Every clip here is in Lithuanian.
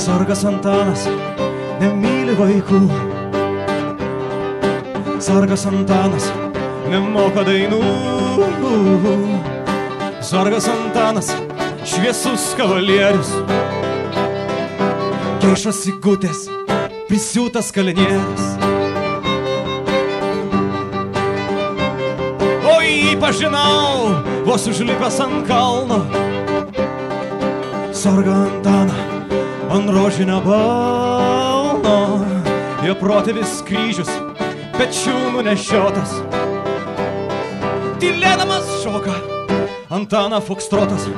Sargas Antanas nemyli vaikų, Sargas Antanas nemoka dainų, Sargas Antanas šviesus kavalierius, Keišas Sigutės prisiūtas kalinierius. O jį pažinau, vos užlipęs ant kalno, Sargą Antaną ant rožinio balno, jo protėvis kryžius pečių nunešiotas, tylėdamas šoka Antaną fokstrotas.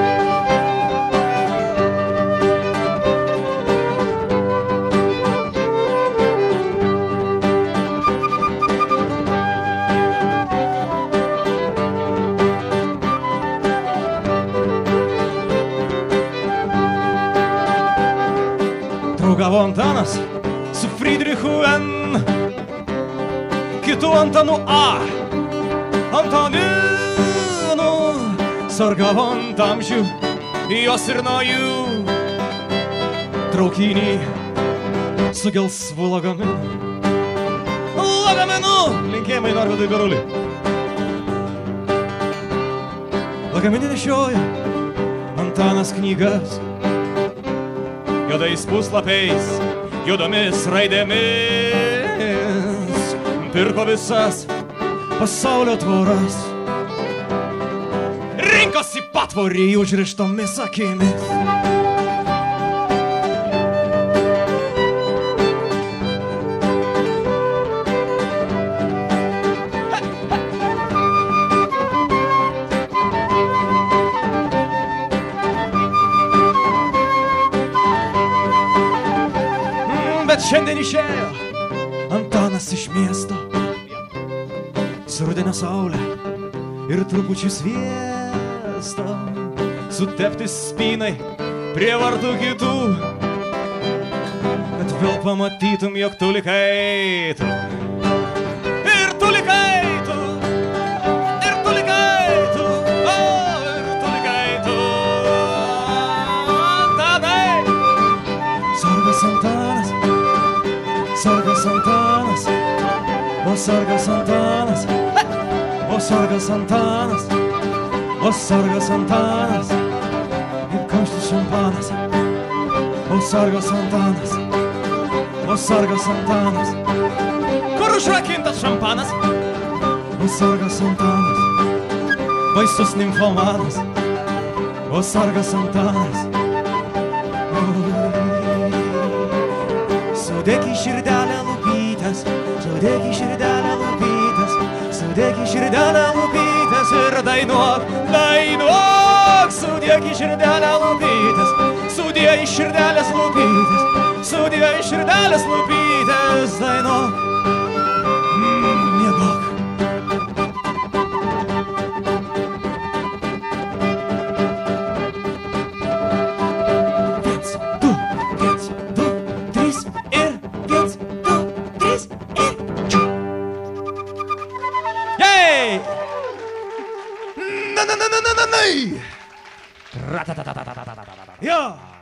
Draugavo Antanas su Friedrichu N, kitu Antanu A, Antaninu. Sargavo ant amžių jos ir nuo jų, traukinį su gelsvu lagaminu. Lagaminu! Linkėjimai Norvydui Garuliui. Lagaminį nešioja Antanas knygas, juodais puslapiais, juodomis raidėmis, pirko visas pasaulio tvoras, rinkosi patvorį užrištomis akimis. Bet šiandien išėjo Antanas iš miesto, su rudenio saulė ir trupučiu sviesto, sutepti spynai prie vartų kitų, kad vėl pamatytum, jog tu likai tu. Ir tu likai tu, ir tu likai tu, o, ir tu likai tu. Antanai! Sargas Antanas, Sargas Antanas, o Sargas Antanas, o Sargas Antanas, o Sargas Antanas, ir kamštis šampanas, o Sargas Antanas, o Sargas Antanas, kur užrakintas šampanas, o Sargas Antanas, baisus nimfomanas, o Sargas Antanas. Sudėk į širdelę lūpytes, sudėk į širdelę lūpytes, sudėk į širdelę lūpytes ir dainuok, dainuok. Sudėk į širdelę lūpytes, sudėk į širdelės lūpytes, sudėk į širdelės lūpytes, dainuok, miegok. Ja!